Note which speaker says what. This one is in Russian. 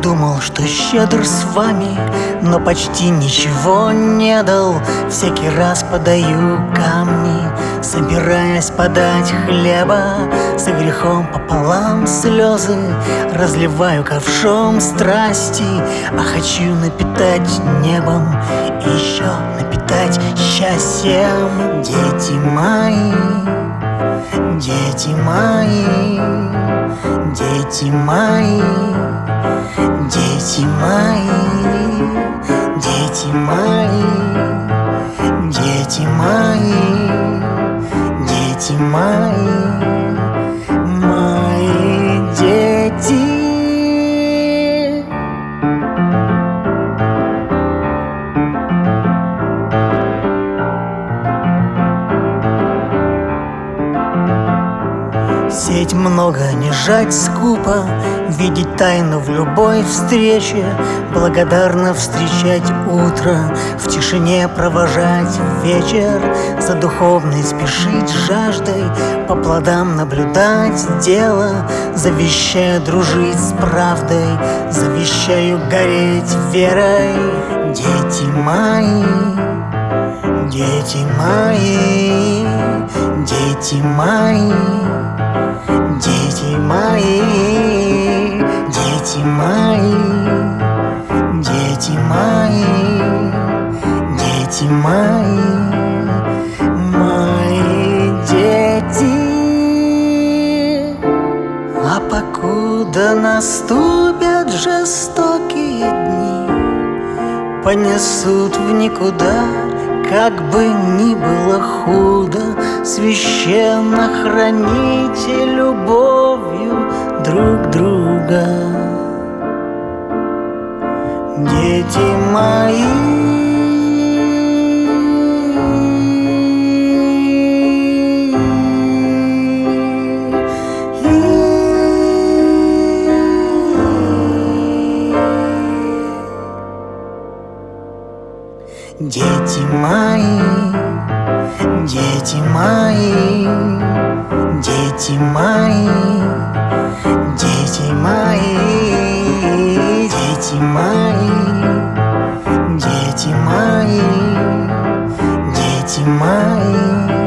Speaker 1: Думал, что щедр с вами, но почти ничего не дал. Всякий раз подаю камни, собираясь подать хлеба. За грехом пополам слезы разливаю ковшом страсти. А хочу напитать небом и еще напитать счастьем. Дети мои, дети мои, дети мои, дети мои, дети мои, дети мои, дети мои, мои дети. Сеть много, не жать скупо, видеть тайну в любой встрече, благодарно встречать утро, в тишине провожать вечер, за духовной спешить жаждой, по плодам наблюдать дело. Завещаю дружить с правдой, завещаю гореть верой. Дети мои, дети мои, дети мои, дети мои, дети мои, дети мои, дети мои, мои дети. А покуда наступят жестокие дни, понесут в никуда, как бы ни было худо, священно храните любовью друг друга. Дети мои, дети мои, дети мои, дети мои, дети мои, дети мои, дети мои, дети мои.